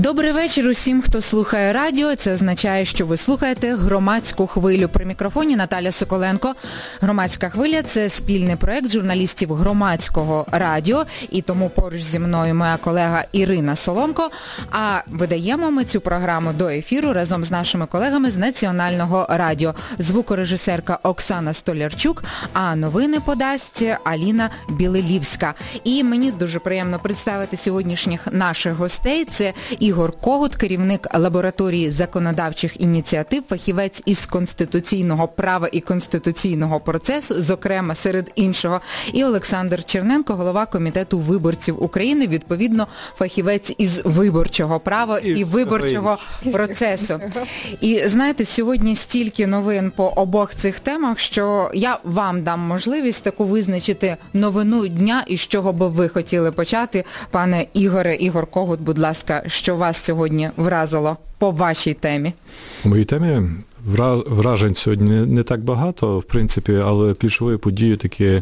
Добрий вечір усім, хто слухає радіо. Це означає, що ви слухаєте «Громадську хвилю». При мікрофоні Наталя Соколенко. «Громадська хвиля» – це спільний проєкт журналістів Громадського радіо. І тому поруч зі мною моя колега Ірина Соломко. А видаємо ми цю програму до ефіру разом з нашими колегами з Національного радіо. Звукорежисерка Оксана Столярчук, а новини подасть Аліна Білелівська. І мені дуже приємно представити сьогоднішніх наших гостей. Це Ігор Когут, керівник лабораторії законодавчих ініціатив, фахівець із конституційного права і конституційного процесу, зокрема, серед іншого, і Олександр Черненко, голова Комітету виборців України, відповідно, фахівець із виборчого права і виборчого процесу. І, знаєте, сьогодні стільки новин по обох цих темах, що я вам дам можливість таку визначити новину дня, і з чого би ви хотіли почати. Пане Ігоре, Ігор Когут, будь ласка, що вас сьогодні вразило по вашій темі? У моїй темі вражень сьогодні не так багато, в принципі, але ключовою подією таки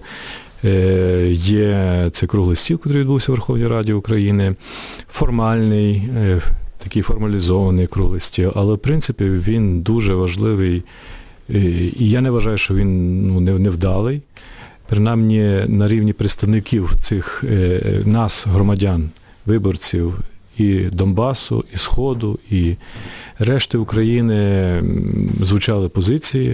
є цей круглий стіл, який відбувся в Верховній Раді України, формальний, такий формалізований круглий стіл, але в принципі він дуже важливий, і я не вважаю, що він невдалий, принаймні на рівні представників цих нас, громадян, виборців, і Донбасу, і Сходу, і решти України звучали позиції.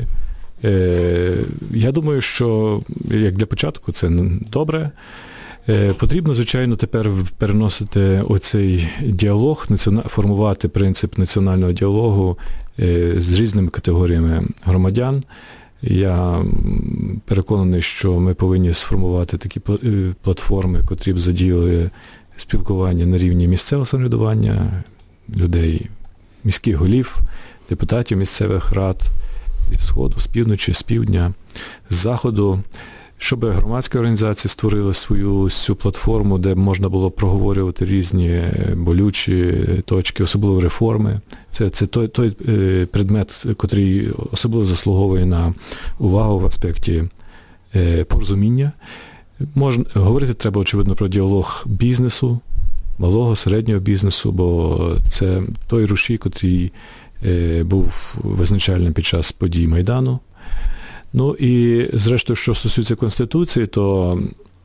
Я думаю, що, як для початку, це добре. Потрібно, звичайно, тепер переносити оцей діалог, формувати принцип національного діалогу з різними категоріями громадян. Я переконаний, що ми повинні сформувати такі платформи, котрі б задіяли спілкування на рівні місцевого самоврядування, людей, міських голів, депутатів місцевих рад, зі Сходу, з півночі, з півдня, з Заходу, щоб громадські організації створили свою цю платформу, де можна було проговорювати різні болючі точки, особливо реформи. Це той предмет, який особливо заслуговує на увагу в аспекті порозуміння. Говорити треба, очевидно, про діалог бізнесу, малого, середнього бізнесу, бо це той рушій, який був визначальним під час подій Майдану. Ну і, зрештою, що стосується Конституції, то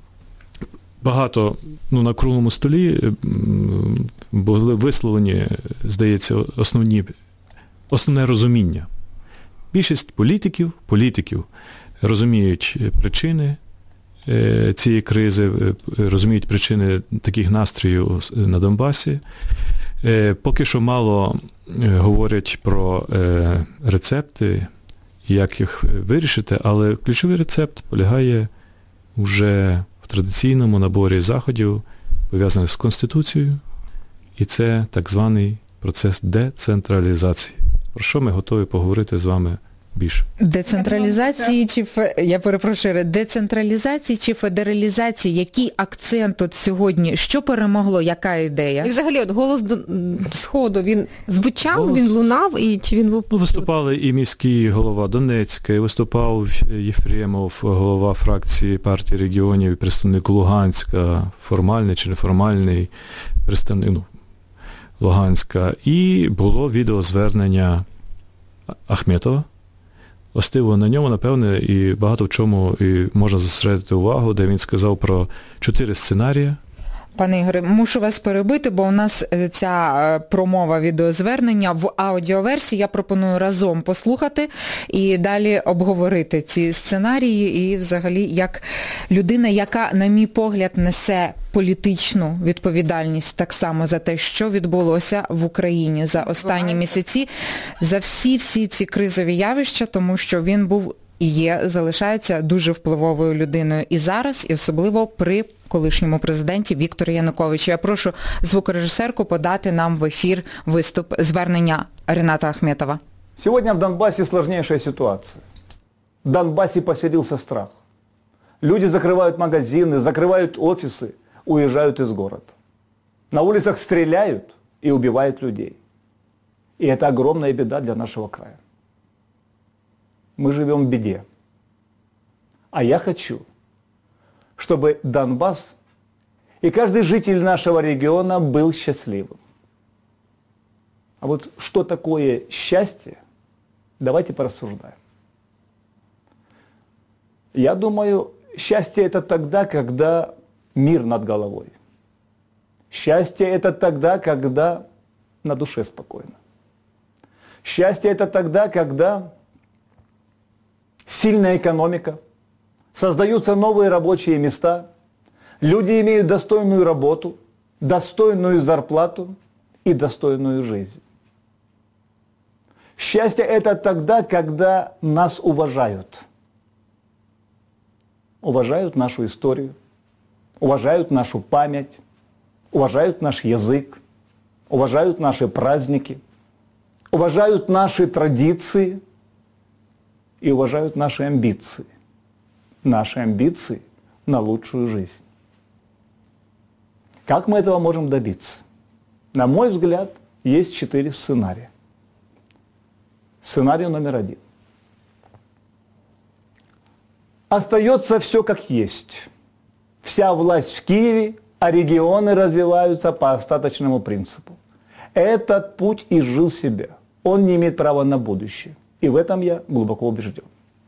багато на круглому столі були висловлені, здається, основне розуміння. Більшість політиків розуміють причини цієї кризи, розуміють причини таких настроїв на Донбасі. Поки що мало говорять про рецепти, як їх вирішити, але ключовий рецепт полягає вже в традиційному наборі заходів, пов'язаних з Конституцією, і це так званий процес децентралізації, про що ми готові поговорити з вами більше. Децентралізації децентралізації чи федералізації? Який акцент от сьогодні? Що перемогло? Яка ідея? І взагалі, от голос Сходу, він звучав, він лунав, і чи він був... Виступали і міський голова Донецька, і виступав Єфремов, голова фракції партії регіонів, і представник Луганська, формальний чи неформальний представник Луганська. І було відеозвернення Ахметова. Властиво на ньому, напевне, і багато в чому і можна зосередити увагу, де він сказав про 4 сценарії. Пане Ігоре, мушу вас перебити, бо у нас ця промова відеозвернення в аудіоверсії. Я пропоную разом послухати і далі обговорити ці сценарії і взагалі як людина, яка, на мій погляд, несе політичну відповідальність так само за те, що відбулося в Україні за останні місяці, за всі ці кризові явища, тому що він був і залишається дуже впливовою людиною і зараз, і особливо при колишньому президенті Вікторі Януковичу. Я прошу звукорежисерку подати нам в ефір виступ звернення Рената Ахметова. Сегодня в Донбассе сложнейшая ситуация. В Донбассе поселился страх. Люди закрывают магазины, закрывают офисы, уезжают из города. На улицах стреляют и убивают людей. И это огромная беда для нашего края. Мы живем в беде. А я хочу, чтобы Донбасс и каждый житель нашего региона был счастливым. А вот что такое счастье, давайте порассуждаем. Я думаю, счастье это тогда, когда мир над головой. Счастье это тогда, когда на душе спокойно. Счастье это тогда, когда сильная экономика, создаются новые рабочие места, люди имеют достойную работу, достойную зарплату и достойную жизнь. Счастье это тогда, когда нас уважают. Уважают нашу историю, уважают нашу память, уважают наш язык, уважают наши праздники, уважают наши традиции и уважают наши амбиции на лучшую жизнь. Как мы этого можем добиться? На мой взгляд, есть 4 сценария. Сценарий номер 1. Остается все как есть. Вся власть в Киеве, а регионы развиваются по остаточному принципу. Этот путь изжил себя. Он не имеет права на будущее. И в этом я глубоко убежден.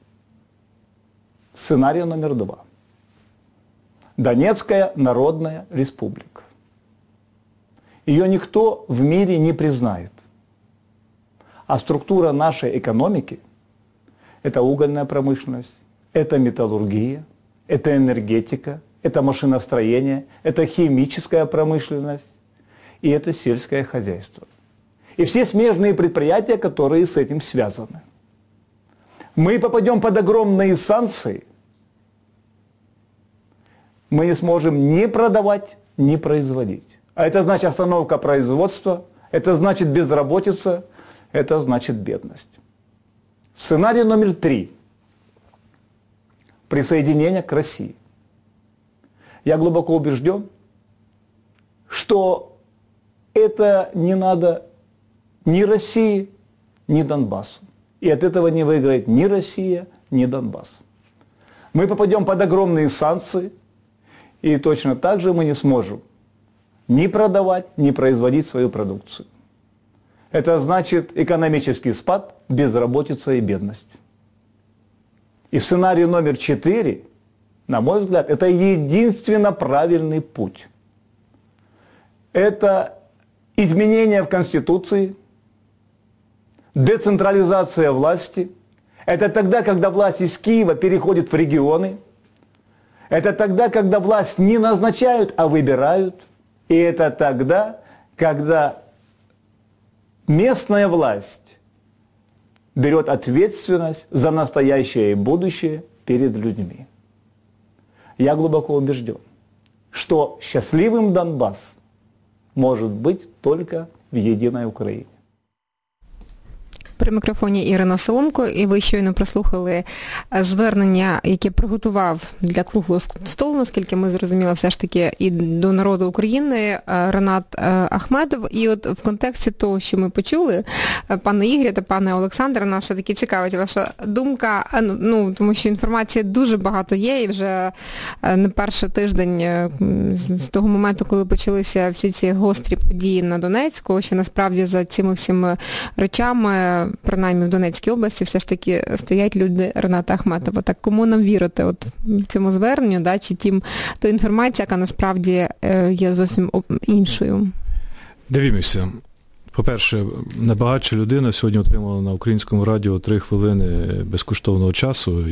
Сценарий номер 2. Донецкая Народная Республика. Ее никто в мире не признает. А структура нашей экономики – это угольная промышленность, это металлургия, это энергетика, это машиностроение, это химическая промышленность и это сельское хозяйство. И все смежные предприятия, которые с этим связаны. Мы попадем под огромные санкции, мы не сможем ни продавать, ни производить. А это значит остановка производства, это значит безработица, это значит бедность. Сценарий номер 3. Присоединение к России. Я глубоко убежден, что это не надо ни России, ни Донбассу. И от этого не выиграет ни Россия, ни Донбасс. Мы попадем под огромные санкции, и точно так же мы не сможем ни продавать, ни производить свою продукцию. Это значит экономический спад, безработица и бедность. И сценарий номер 4, на мой взгляд, это единственно правильный путь. Это изменения в Конституции, децентрализация власти. Это тогда, когда власть из Киева переходит в регионы. Это тогда, когда власть не назначают, а выбирают. И это тогда, когда местная власть берет ответственность за настоящее и будущее перед людьми. Я глубоко убежден, что счастливым Донбасс может быть только в єдиній Україні. При мікрофоні Ірина Соломко, і ви щойно прослухали звернення, яке приготував для круглого столу, наскільки ми зрозуміли, все ж таки і до народу України Ренат Ахметов. І от в контексті того, що ми почули, пане Ігорі та пане Олександре, нас все-таки цікавить ваша думка, тому що інформації дуже багато є, і вже не перший тиждень з того моменту, коли почалися всі ці гострі події на Донецьку, що насправді за цими всіми речами, принаймні в Донецькій області, все ж таки стоять люди Рената Ахметова. Так кому нам вірити от цьому зверненню, чи ту інформацію, яка насправді є зовсім іншою? Дивімося. По-перше, найбагатша людина сьогодні отримала на українському радіо 3 хвилини безкоштовного часу,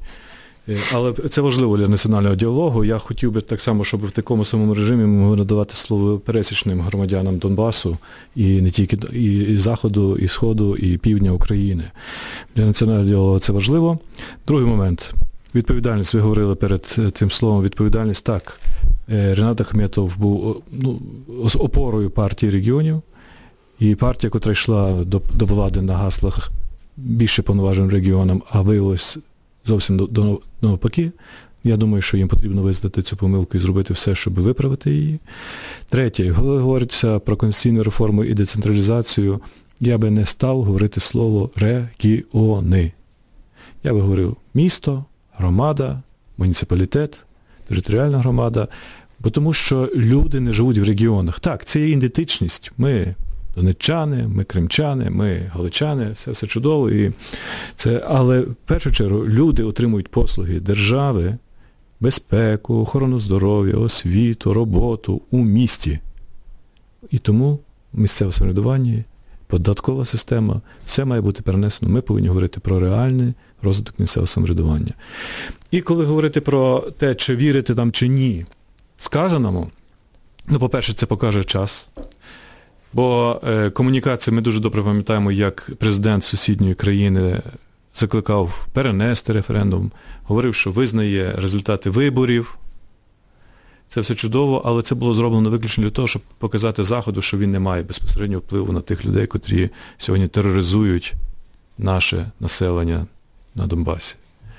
але це важливо для національного діалогу. Я хотів би так само, щоб в такому самому режимі ми могли надавати слово пересічним громадянам Донбасу, і не тільки і Заходу, і Сходу, і Півдня України. Для національного діалогу це важливо. Другий момент. Відповідальність. Ви говорили перед тим словом відповідальність. Так, Ренат Ахметов був опорою партії регіонів, і партія, яка йшла до влади на гаслах більше повноважень регіонам, а виявилось зовсім навпаки. Я думаю, що їм потрібно визнати цю помилку і зробити все, щоб виправити її. Третє, коли говориться про конституційну реформу і децентралізацію, я би не став говорити слово регіони. Я би говорив місто, громада, муніципалітет, територіальна громада, бо тому що люди не живуть в регіонах. Так, це є ідентичність. Ми донеччани, ми кримчани, ми галичани, все чудово. Але в першу чергу люди отримують послуги держави, безпеку, охорону здоров'я, освіту, роботу у місті. І тому місцеве самоврядування, податкова система, все має бути перенесено. Ми повинні говорити про реальний розвиток місцевого самоврядування. І коли говорити про те, чи вірити там, чи ні, сказаному, по-перше, це покаже час. Бо комунікація, ми дуже добре пам'ятаємо, як президент сусідньої країни закликав перенести референдум, говорив, що визнає результати виборів. Це все чудово, але це було зроблено виключно для того, щоб показати Заходу, що він не має безпосереднього впливу на тих людей, котрі сьогодні тероризують наше населення на Донбасі.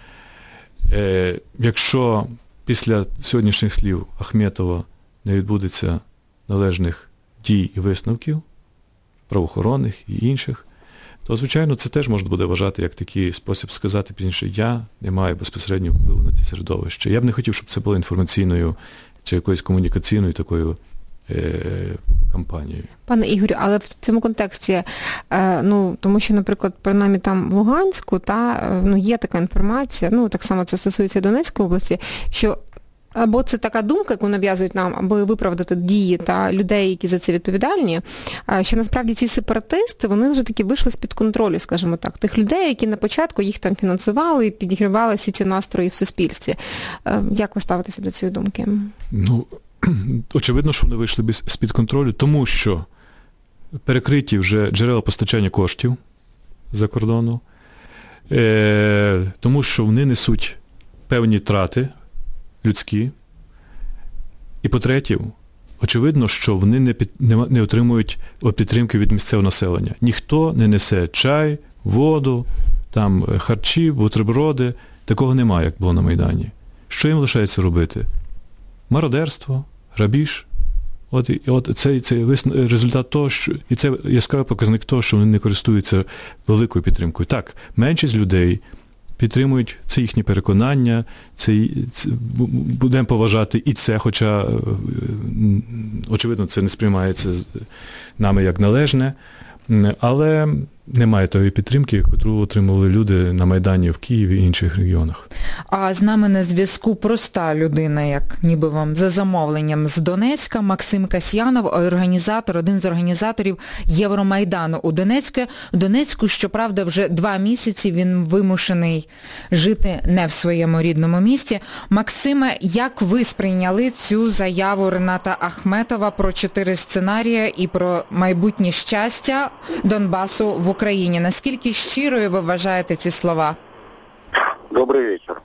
Якщо після сьогоднішніх слів Ахметова не відбудеться належних дій і висновків, правоохоронних і інших, то, звичайно, це теж можна буде вважати як такий спосіб сказати пізніше, я не маю безпосереднього впливу на ці середовища. Я б не хотів, щоб це було інформаційною чи якоюсь комунікаційною такою кампанією. Пане Ігорю, але в цьому контексті, тому що, наприклад, принаймні там в Луганську, є така інформація, так само це стосується Донецької області, що або це така думка, яку нав'язують нам, аби виправдати дії та людей, які за це відповідальні, що насправді ці сепаратисти, вони вже таки вийшли з-під контролю, скажімо так, тих людей, які на початку їх там фінансували і підігрівали всі ці настрої в суспільстві. Як ви ставитеся до цієї думки? Очевидно, що вони вийшли з-під контролю, тому що перекриті вже джерела постачання коштів за кордону, тому що вони несуть певні трати людські. І по-третє, очевидно, що вони не отримують підтримки від місцевого населення. Ніхто не несе чай, воду, там харчі, бутерброди. Такого немає, як було на Майдані. Що їм лишається робити? Мародерство, грабіж. Це результат того, і це яскравий показник того, що вони не користуються великою підтримкою. Так, меншість людей підтримують, це їхні переконання, будемо поважати і це, хоча, очевидно, це не сприймається нами як належне, але немає тої підтримки, яку отримували люди на Майдані в Києві і інших регіонах. А з нами на зв'язку проста людина, як ніби вам за замовленням з Донецька, Максим Касьянов, один з організаторів Євромайдану у Донецьку, щоправда, вже 2 місяці він вимушений жити не в своєму рідному місті. Максиме, як ви сприйняли цю заяву Рената Ахметова про 4 сценарії і про майбутнє щастя Донбасу в Україні? Наскільки щирою ви вважаєте ці слова? Добрый вечер.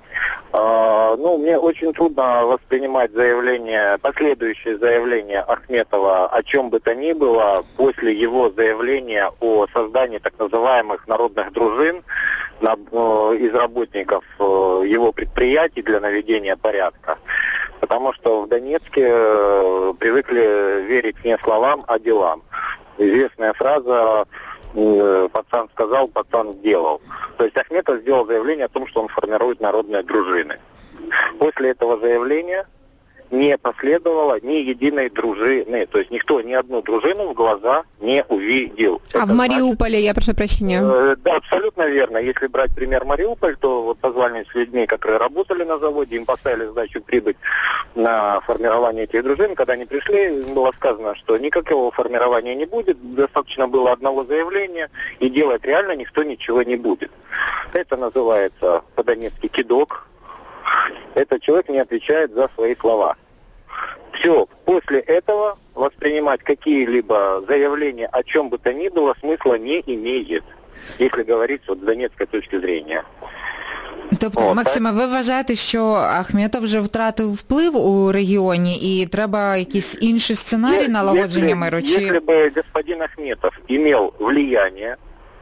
Мне очень трудно воспринимать последующее заявление Ахметова о чем бы то ни было после его заявления о создании так называемых народных дружин из работников его предприятий для наведения порядка. Потому что в Донецке привыкли верить не словам, а делам. Известная фраза «пацан сказал, пацан сделал». То есть Ахметов сделал заявление о том, что он формирует народные дружины. После этого заявления не последовало ни единой дружины. То есть никто ни одну дружину в глаза не увидел. А в Мариуполе, я прошу прощения? Да, абсолютно верно. Если брать пример Мариуполь, то вот позвали с людьми, которые работали на заводе, им поставили задачу прибыть на формирование этих дружин. Когда они пришли, им было сказано, что никакого формирования не будет, достаточно было одного заявления, и делать реально никто ничего не будет. Это называется по-донецки кидок. Этот человек не отвечает за свои слова. Все, после этого воспринимать какие-либо заявления о чем бы то ни было смысла не имеет, если говорить с донецкой точки зрения. Тобто, Максиме, ви вважаєте, що Ахметов вже втратив вплив у регіоні і треба якийсь інший сценарій налагодження миру? Если бы господин Ахметов имел влияние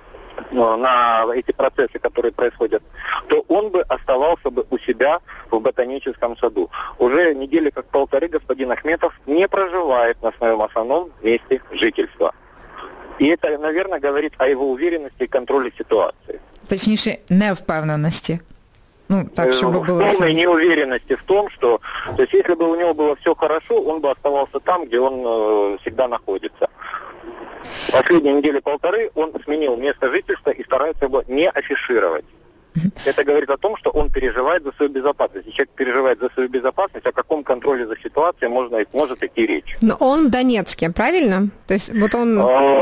на эти процессы, которые происходят, то он бы оставался бы у себя в ботаническом саду. Уже недели как 1,5 господин Ахметов не проживает на своем основном месте жительства. И это, наверное, говорит о его уверенности и контроле ситуации. Точніше, невпевненості. Так, чтобы было... Полной неуверенности в том, что... То есть, если бы у него было все хорошо, он бы оставался там, где он всегда находится. Последние недели-полторы он сменил место жительства и старается его не афишировать. Это говорит о том, что он переживает за свою безопасность. Если человек переживает за свою безопасность, о каком контроле за ситуацией может идти речь? Но он в Донецке, правильно? То есть вот он...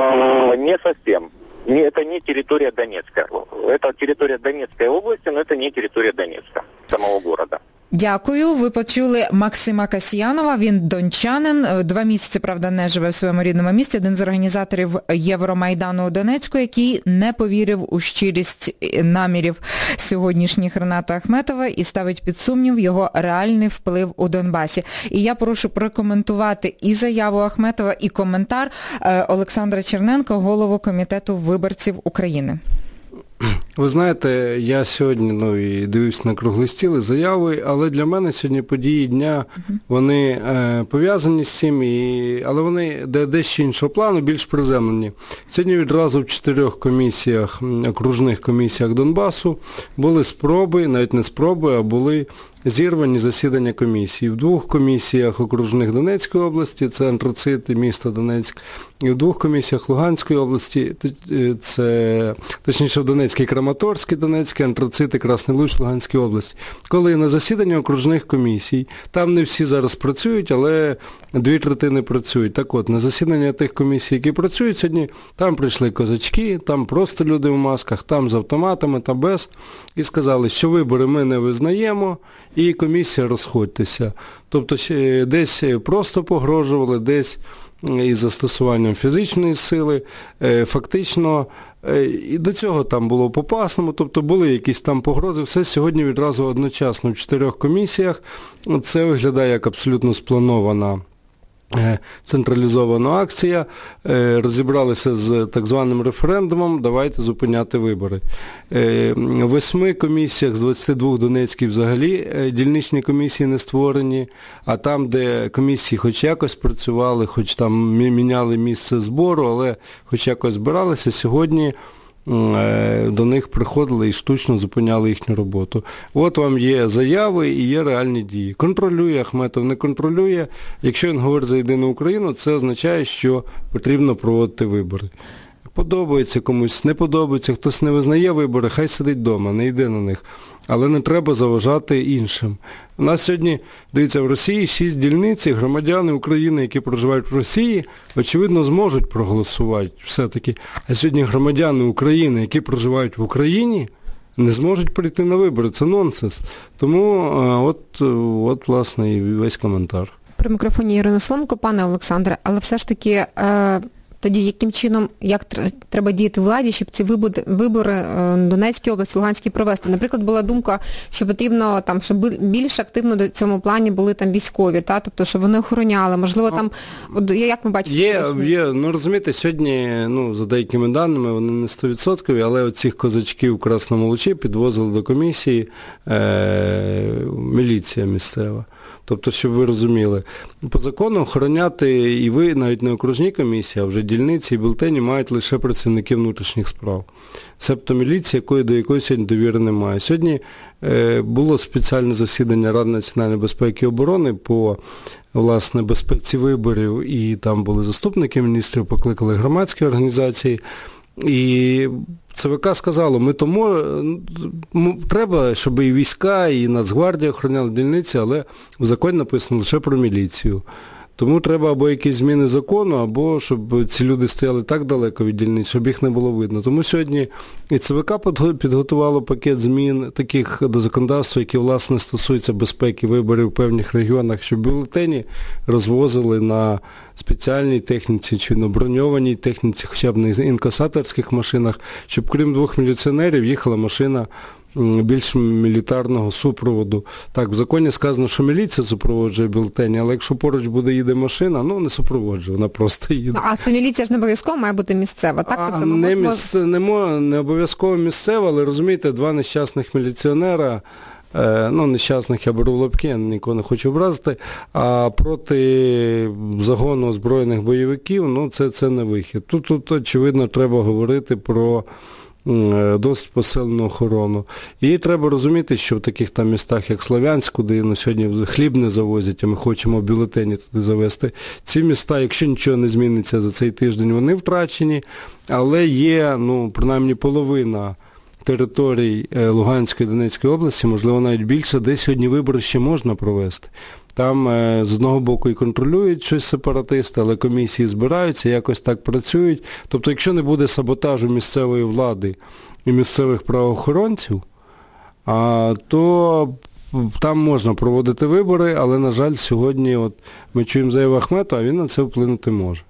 Не совсем. Это не территория Донецка. Это территория Донецкой области, но это не территория Донецка, самого города. Дякую. Ви почули Максима Касьянова, він дончанин, 2 місяці, правда, не живе в своєму рідному місті, один з організаторів Євромайдану у Донецьку, який не повірив у щирість намірів сьогоднішніх Рената Ахметова і ставить під сумнів його реальний вплив у Донбасі. І я прошу прокоментувати і заяву Ахметова, і коментар Олександра Черненка, голову Комітету виборців України. Ви знаєте, я сьогодні і дивився на круглий стіл і заяви, але для мене сьогодні події дня, вони пов'язані з цим, але вони дещо іншого плану, більш приземлені. Сьогодні відразу в 4 комісіях, окружних комісіях Донбасу були спроби, навіть не спроби, а були зірвані засідання комісії. В 2 комісіях окружних Донецької області, це Антрацит і місто Донецьк, і в 2 комісіях Луганської області, це, точніше, в Донецькій Краматорській, Донецькій, Антрацит і Красний Луч Луганської області. Коли на засідання окружних комісій, там не всі зараз працюють, але 2/3 працюють. Так от, на засідання тих комісій, які працюють сьогодні, там прийшли козачки, там просто люди в масках, там з автоматами, там без, і сказали, що вибори ми не визнаємо, і комісія розходьтеся. Тобто десь просто погрожували, десь із застосуванням фізичної сили, фактично і до цього там було по-пасному, тобто були якісь там погрози, все сьогодні відразу одночасно в 4 комісіях. Це виглядає як абсолютно спланована централізована акція, розібралися з так званим референдумом, давайте зупиняти вибори. В 8 комісіях з 22 Донецьких взагалі дільничні комісії не створені, а там, де комісії хоч якось працювали, хоч там міняли місце збору, але хоч якось збиралися, сьогодні до них приходили і штучно зупиняли їхню роботу. От вам є заяви і є реальні дії. Контролює Ахметов, не контролює. Якщо він говорить за єдину Україну, це означає, що потрібно проводити вибори. Подобається комусь, не подобається, хтось не визнає вибори, хай сидить вдома, не йде на них. Але не треба заважати іншим. У нас сьогодні, дивіться, в Росії 6 дільниць, громадяни України, які проживають в Росії, очевидно, зможуть проголосувати все-таки. А сьогодні громадяни України, які проживають в Україні, не зможуть прийти на вибори. Це нонсенс. Тому от власне, і весь коментар. При мікрофоні Ірина Соломко, пане Олександре, але все ж таки... Тоді яким чином, як треба діяти владі, щоб ці вибори Донецькій області, Луганській провести? Наприклад, була думка, що потрібно там, щоб більш активно до цьому плані були там військові, тобто, щоб вони охороняли, можливо, там, як ми бачимо? Є, розумієте, сьогодні, за деякими даними, вони не 100%, але оцих козачків в Красному Лучі підвозили до комісії міліція місцева. Тобто, щоб ви розуміли, по закону охороняти і ви, навіть не окружні комісії, а вже дільниці і бюлетені мають лише працівники внутрішніх справ. Себто міліція, до якої сьогодні довіри немає. Сьогодні було спеціальне засідання Ради національної безпеки і оборони по, власне, безпеці виборів, і там були заступники міністрів, покликали громадські організації, і ЦВК сказало, треба, щоб і війська, і Нацгвардія охороняли дільниці, але в законі написано лише про міліцію. Тому треба або якісь зміни закону, або щоб ці люди стояли так далеко від дільниць, щоб їх не було видно. Тому сьогодні і ЦВК підготувало пакет змін таких до законодавства, які, власне, стосуються безпеки виборів в певних регіонах, щоб бюлетені розвозили на спеціальній техніці чи на броньованій техніці, хоча б на інкасаторських машинах, щоб крім 2 міліціонерів їхала машина більш мілітарного супроводу. Так, в законі сказано, що міліція супроводжує бюлетені, але якщо поруч їде машина, не супроводжує, вона просто їде. А це міліція ж не обов'язково має бути місцева, так? Тобто не обов'язково місцева, але розумієте, 2 нещасних міліціонера, нещасних я беру в лапки, я нікого не хочу образити, а проти загону озброєних бойовиків, це не вихід. Тут, очевидно, треба говорити про досить посилену охорону. І треба розуміти, що в таких там містах, як Слов'янськ, куди сьогодні хліб не завозять, а ми хочемо бюлетені туди завезти, ці міста, якщо нічого не зміниться за цей тиждень, вони втрачені, але є, принаймні половина територій Луганської і Донецької області, можливо, навіть більше, де сьогодні вибори ще можна провести. Там з одного боку і контролюють щось сепаратисти, але комісії збираються, якось так працюють. Тобто, якщо не буде саботажу місцевої влади і місцевих правоохоронців, то там можна проводити вибори, але, на жаль, сьогодні ми чуємо заяву Ахметова, а він на це вплинути може.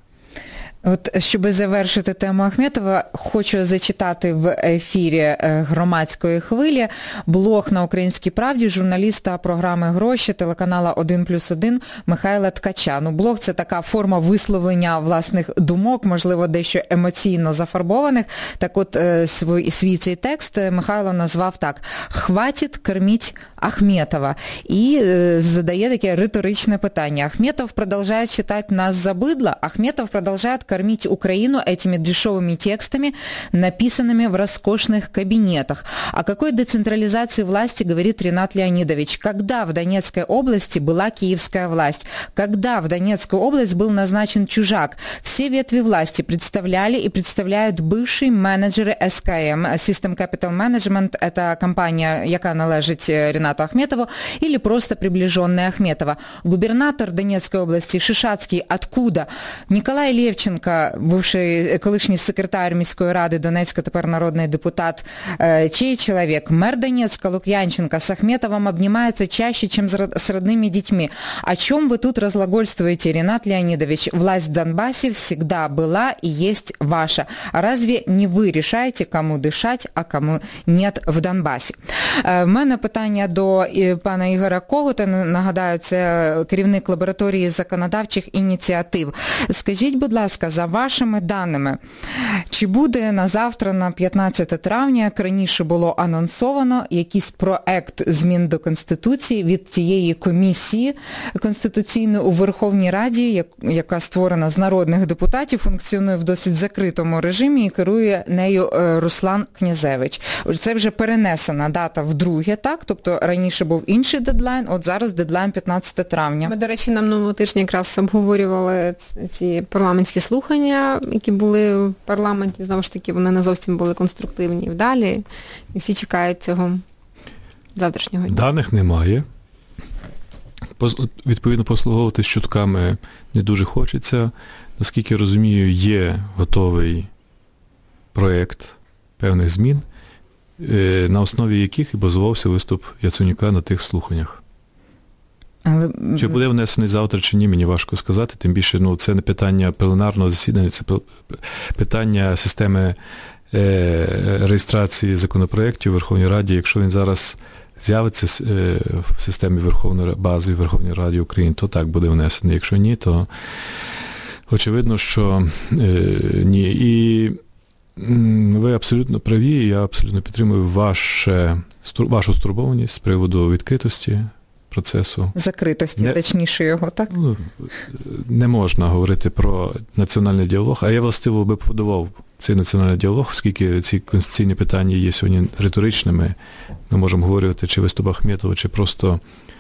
Щоб завершити тему Ахметова, хочу зачитати в ефірі громадської хвилі блог на Українській правді журналіста програми «Гроші» телеканала 1+1 Михайла Ткача. Блог – це така форма висловлення власних думок, можливо, дещо емоційно зафарбованих. Так от, свій цей текст Михайло назвав так: «Хватит кормить Ахметова». І задає таке риторичне питання. Ахметов продолжает считать нас за быдло, Ахметов продолжает кормить Украину этими дешевыми текстами, написанными в роскошных кабинетах. О какой децентрализации власти говорит Ренат Леонидович? Когда в Донецкой области была киевская власть? Когда в Донецкую область был назначен чужак? Все ветви власти представляли и представляют бывшие менеджеры СКМ, System Capital Management, это компания, яка належить Ренату Ахметову, или просто приближенная Ахметова. Губернатор Донецкой области Шишацкий откуда? Николай Левченко, бывший колишній секретар міської ради Донецька, тепер народний депутат, чей человек? Мэр Донецка Лукьянченко с Ахметовым обнимается чаще, чем с родными детьми. О чем вы тут разглагольствуете, Ренат Леонидович? Власть в Донбассе всегда была и есть ваша. А разве не ви решаете, кому дишать, а кому нет в Донбасі? В мене питання до пана Ігоря Когута. Нагадаю, це керівник лабораторії законодавчих ініціатив. Скажіть, будь ласка, за вашими даними, чи буде на завтра, на 15 травня, як раніше було анонсовано, якийсь проект змін до Конституції від тієї комісії конституційної у Верховній Раді, яка створена з народних депутатів, функціонує в досить закритому режимі і керує нею Руслан Князевич. Це вже перенесена дата вдруге, так? Тобто раніше був інший дедлайн, от зараз дедлайн 15 травня. Ми, до речі, на минулого тижня якраз обговорювали ці парламентські слухання, які були в парламенті, знову ж таки, вони не зовсім були конструктивні і вдалі, і всі чекають цього завтрашнього дня. Даних немає. Відповідно, послуговуватись чутками не дуже хочеться. Наскільки розумію, є готовий проєкт певних змін, на основі яких і базувався виступ Яценюка на тих слуханнях. Чи буде внесений завтра, чи ні, мені важко сказати, тим більше, це не питання пленарного засідання, це питання системи реєстрації законопроєктів у Верховній Раді. Якщо він зараз з'явиться в системі Верховної бази Верховної Ради України, то так буде внесений. Якщо ні, то очевидно, що ні. І ви абсолютно праві, я абсолютно підтримую вашу стурбованість з приводу відкритості процесу. Закритості, точніше його, так? Не можна говорити про національний діалог, а я властиво би подавав цей національний діалог, оскільки ці конституційні питання є сьогодні риторичними. Ми можемо говорити чи виступ Ахметова, чи просто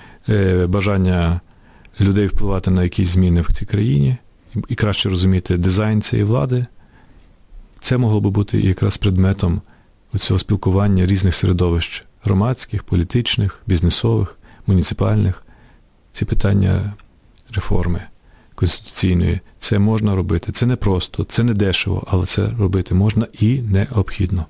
бажання людей впливати на якісь зміни в цій країні і краще розуміти дизайн цієї влади. Це могло би бути якраз предметом цього спілкування різних середовищ – громадських, політичних, бізнесових, муніципальних. Ці питання реформи конституційної, це можна робити. Це не просто, це не дешево, але це робити можна і необхідно.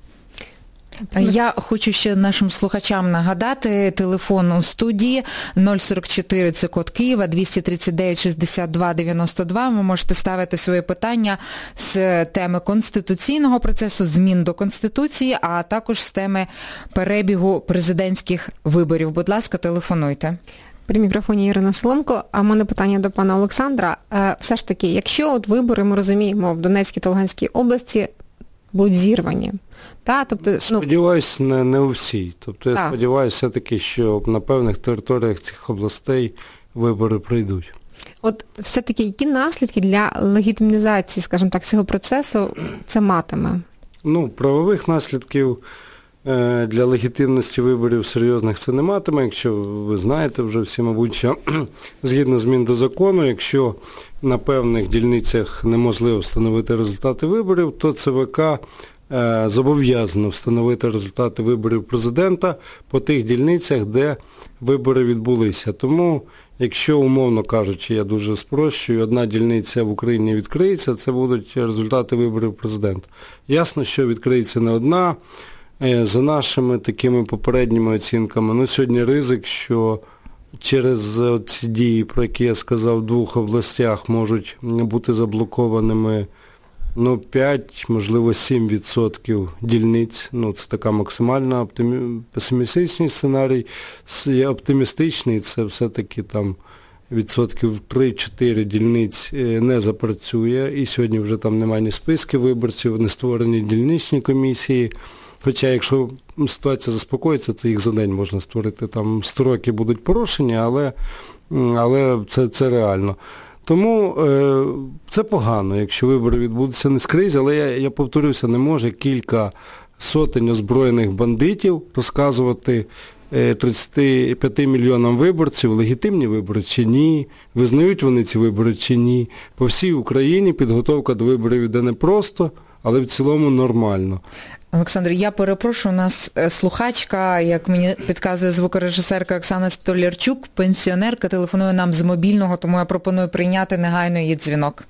Я хочу ще нашим слухачам нагадати, телефон у студії 044, це код Києва, 239 62 92. Ви можете ставити свої питання з теми конституційного процесу, змін до Конституції, а також з теми перебігу президентських виборів. Будь ласка, телефонуйте. При мікрофоні Ірина Соломко. А в мене питання до пана Олександра. Все ж таки, якщо вибори, ми розуміємо, в Донецькій та Луганській області будуть зірвані. Тобто, сподіваюсь, не у всій. Тобто я сподіваюся все-таки, що на певних територіях цих областей вибори прийдуть. От все-таки, які наслідки для легітимізації, скажімо так, цього процесу це матиме? Правових наслідків для легітимності виборів серйозних це не матиме. Якщо ви знаєте вже всі, мабуть, що згідно змін до закону, якщо на певних дільницях неможливо встановити результати виборів, то ЦВК зобов'язано встановити результати виборів президента по тих дільницях, де вибори відбулися. Тому, якщо, умовно кажучи, я дуже спрощую, одна дільниця в Україні відкриється, це будуть результати виборів президента. Ясно, що відкриється не одна. За нашими такими попередніми оцінками, сьогодні ризик, що через ці дії, про які я сказав, в 2 областях можуть бути заблокованими 5, можливо, 7% дільниць. Це така максимально песимістичний сценарій. Оптимістичний – це все-таки там відсотків 3-4 дільниць не запрацює. І сьогодні вже там немає ні списків виборців, не створені дільничні комісії. Хоча, якщо ситуація заспокоїться, то їх за день можна створити. Там строки будуть порушені, але це реально. Тому це погано, якщо вибори відбудуться не скрізь, але я повторюся, не може кілька сотень озброєних бандитів розказувати 35 мільйонам виборців, легітимні вибори чи ні, визнають вони ці вибори чи ні. По всій Україні підготовка до виборів йде непросто, але в цілому нормально. Олександр, я перепрошую, у нас слухачка, як мені підказує звукорежисерка Оксана Столярчук, пенсіонерка, телефонує нам з мобільного, тому я пропоную прийняти негайно її дзвінок.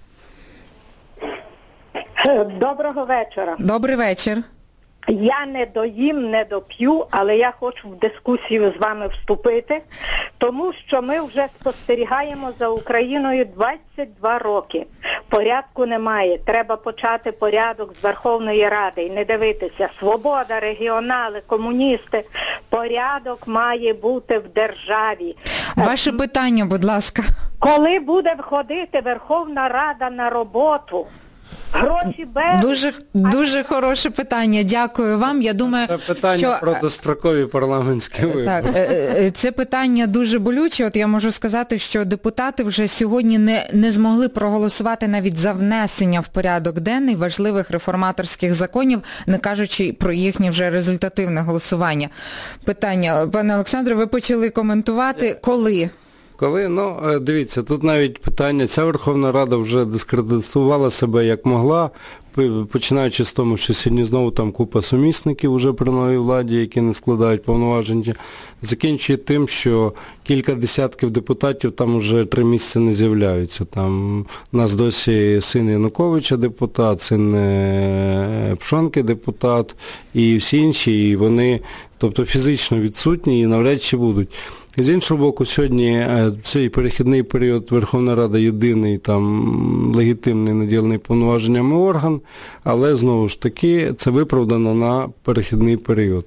Доброго вечора. Добрий вечір. Я не доїм, не доп'ю, але я хочу в дискусію з вами вступити, тому що ми вже спостерігаємо за Україною 22 роки. Порядку немає. Треба почати порядок з Верховної Ради і не дивитися. Свобода, регіонали, комуністи. Порядок має бути в державі. Ваше питання, будь ласка. Коли буде входити Верховна Рада на роботу? Гроші беруть. Дуже хороше питання. Дякую вам. Я думаю, це питання про дострокові парламентські вибори. Так, це питання дуже болюче. От я можу сказати, що депутати вже сьогодні не змогли проголосувати навіть за внесення в порядок денний важливих реформаторських законів, не кажучи про їхнє вже результативне голосування. Питання. Пане Олександре, ви почали коментувати. Коли? Дивіться, тут навіть питання, ця Верховна Рада вже дискредитувала себе як могла, починаючи з того, що сьогодні знову там купа сумісників уже при новій владі, які не складають повноваження, закінчує тим, що кілька десятків депутатів там уже 3 місяці не з'являються. Там у нас досі син Януковича депутат, син Пшонки депутат і всі інші, і вони, тобто фізично відсутні і навряд чи будуть. З іншого боку, сьогодні цей перехідний період Верховна Рада єдиний, там, легітимний, наділений повноваженнями орган, але, знову ж таки, це виправдано на перехідний період.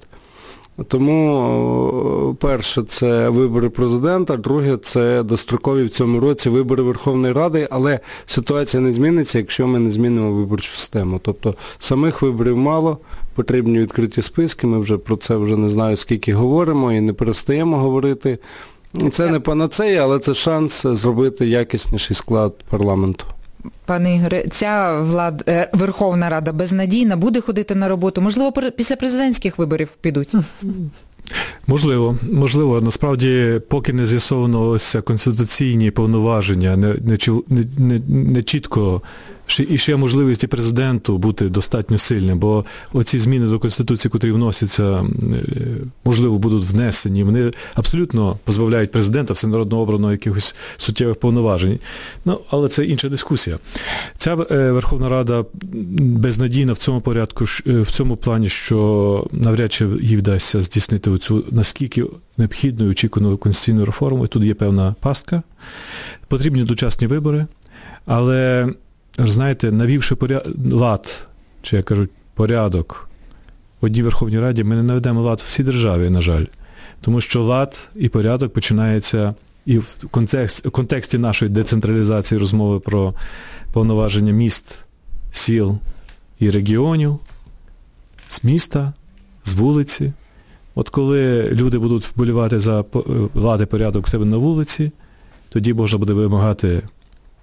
Тому, перше, це вибори президента, друге, це дострокові в цьому році вибори Верховної Ради, але ситуація не зміниться, якщо ми не змінимо виборчу систему. Тобто, самих виборів мало, потрібні відкриті списки, ми вже про це вже не знаю скільки говоримо і не перестаємо говорити. Це не панацея, але це шанс зробити якісніший склад парламенту. Пане Ігоре, ця Верховна Рада безнадійна, буде ходити на роботу? Можливо, після президентських виборів підуть? Можливо. Насправді, поки не з'ясовувалися конституційні повноваження, не чітко, і ще можливість і президенту бути достатньо сильним, бо оці зміни до Конституції, котрі вносяться, можливо, будуть внесені, вони абсолютно позбавляють президента всенародно обраного якихось суттєвих повноважень. Але це інша дискусія. Ця Верховна Рада безнадійна в цьому порядку, в цьому плані, що навряд чи їй вдасться здійснити оцю наскільки необхідну і очікувану конституційну реформу. І тут є певна пастка. Потрібні дочасні вибори, але знаєте, навівши лад, чи, як кажуть, порядок в одній Верховній Раді, ми не наведемо лад в всій державі, на жаль. Тому що лад і порядок починається і в контексті нашої децентралізації розмови про повноваження міст, сіл і регіонів, з міста, з вулиці. От коли люди будуть вболівати за лад і порядок в себе на вулиці, тоді можна буде вимагати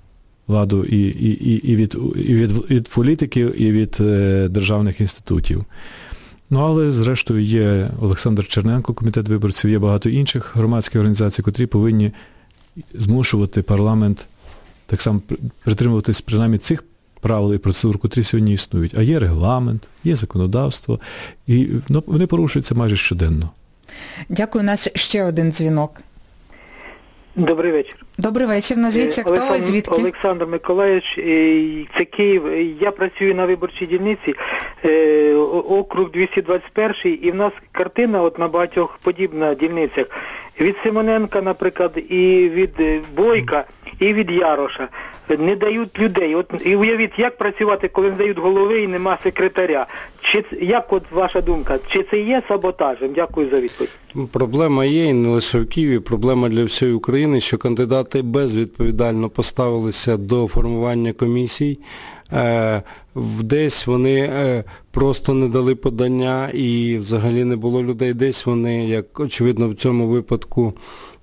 владу і від політиків, і від державних інститутів. Ну, але, зрештою, є Олександр Черненко, комітет виборців, є багато інших громадських організацій, котрі повинні змушувати парламент так само притримуватись принаймні цих правил і процедур, котрі сьогодні існують. А є регламент, є законодавство, і вони порушуються майже щоденно. Дякую. У нас ще один дзвінок. Добрий вечір. Добрий вечір. Назвіться, хто ви, звідки? Олександр Миколаївич, це Київ. Я працюю на виборчій дільниці, округ 221, і в нас картина на багатьох подібна дільницях. Від Симоненка, наприклад, і від Бойка, і від Яроша. Не дають людей. І уявіть, як працювати, коли не дають голови і нема секретаря. Як ваша думка? Чи це є саботажем? Дякую за відповідь. Проблема є, і не лише в Києві, проблема для всієї України, що кандидати безвідповідально поставилися до формування комісій. Десь вони просто не дали подання і взагалі не було людей. Десь вони, як очевидно в цьому випадку,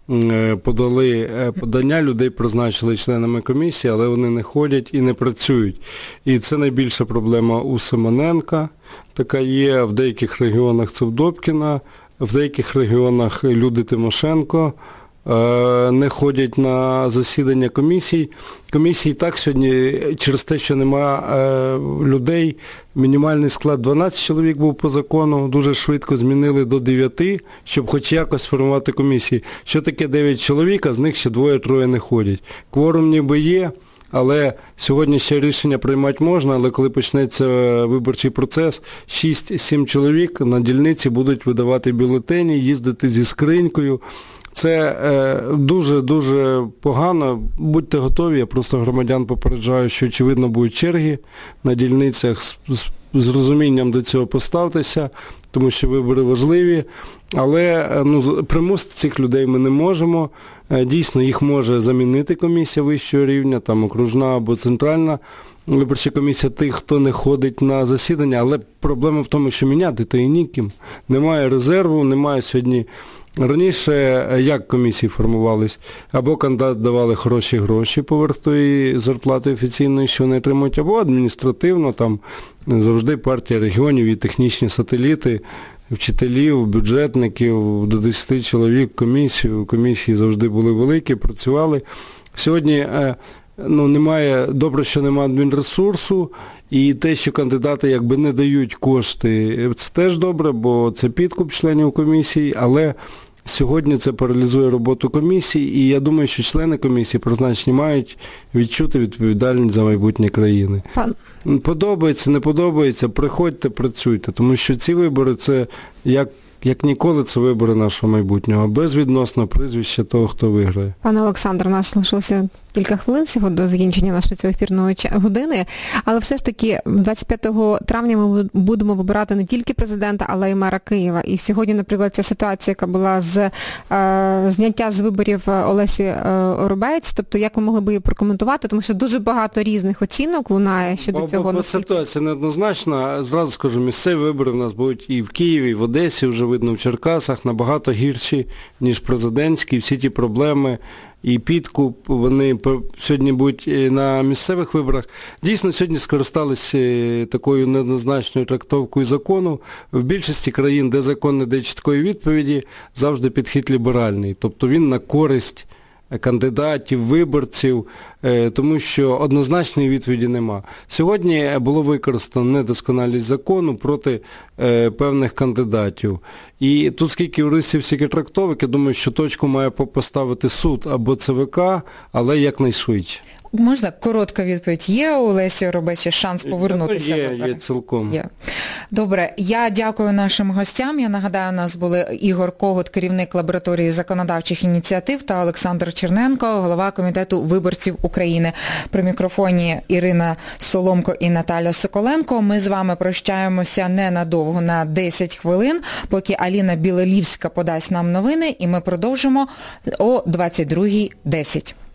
подали подання, людей призначили членами комісії, але вони не ходять і не працюють. І це найбільша проблема у Симоненка, така є, в деяких регіонах це в Добкіна, в деяких регіонах люди Тимошенко не ходять на засідання комісій. Комісії так сьогодні, через те, що нема людей, мінімальний склад 12 чоловік був по закону, дуже швидко змінили до 9, щоб хоч якось сформувати комісії. Що таке 9 чоловік, а з них ще 2-3 не ходять. Кворум ніби є, але сьогодні ще рішення приймати можна, але коли почнеться виборчий процес, 6-7 чоловік на дільниці будуть видавати бюлетені, їздити зі скринькою. Це дуже-дуже погано. Будьте готові, я просто громадян попереджаю, що, очевидно, будуть черги на дільницях. З розумінням до цього поставтеся, тому що вибори важливі. Але примусити цих людей ми не можемо. Дійсно, їх може замінити комісія вищого рівня, там окружна або центральна виборча комісія тих, хто не ходить на засідання. Але проблема в тому, що міняти то і ніким. Немає резерву, немає сьогодні. Раніше як комісії формувались? Або кандидати давали хороші гроші поверх тої зарплати офіційної, що вони отримують, або адміністративно, там завжди партія регіонів і технічні сателіти, вчителів, бюджетників, до 10 чоловік комісії завжди були великі, працювали. Сьогодні немає, добре, що немає адмінресурсу, і те, що кандидати якби не дають кошти, це теж добре, бо це підкуп членів комісії, але сьогодні це паралізує роботу комісії, і я думаю, що члени комісії призначені мають відчути відповідальність за майбутнє країни. Подобається, не подобається, приходьте, працюйте, тому що ці вибори це як ніколи, це вибори нашого майбутнього, безвідносно прізвища того, хто виграє. Пане Олександр, у нас лишилося кілька хвилин всього до закінчення нашої цієї ефірної години, але все ж таки 25 травня ми будемо вибирати не тільки президента, але й мера Києва. І сьогодні, наприклад, ця ситуація, яка була з зняття з виборів Олесі Оробець, тобто як ви могли б її прокоментувати, тому що дуже багато різних оцінок лунає щодо цього. Бо ситуація неоднозначна. Зразу скажу, місцеві вибори в нас будуть і в Києві, і в Одесі, вже видно в Черкасах, набагато гірші, ніж президентські. Всі ті проблеми і підкуп, вони сьогодні будуть на місцевих виборах. Дійсно, сьогодні скористалися такою неоднозначною трактовкою закону. В більшості країн, де закон не дає чіткої відповіді, завжди підхід ліберальний. Тобто він на користь кандидатів, виборців, тому що однозначної відповіді нема. Сьогодні було використано недосконалість закону проти певних кандидатів. І тут скільки юристів, стільки трактовок, я думаю, що точку має поставити суд або ЦВК, але якнайшвидше. Можна коротка відповідь? Є у Лесі Оробечі шанс повернутися? Є цілком. Є. Добре, я дякую нашим гостям. Я нагадаю, у нас були Ігор Когут, керівник лабораторії законодавчих ініціатив, та Олександр Черненко, голова комітету виборців України. При мікрофоні Ірина Соломко і Наталя Соколенко. Ми з вами прощаємося ненадовго, на 10 хвилин, поки Аліна Білолівська подасть нам новини, і ми продовжимо о 22:10.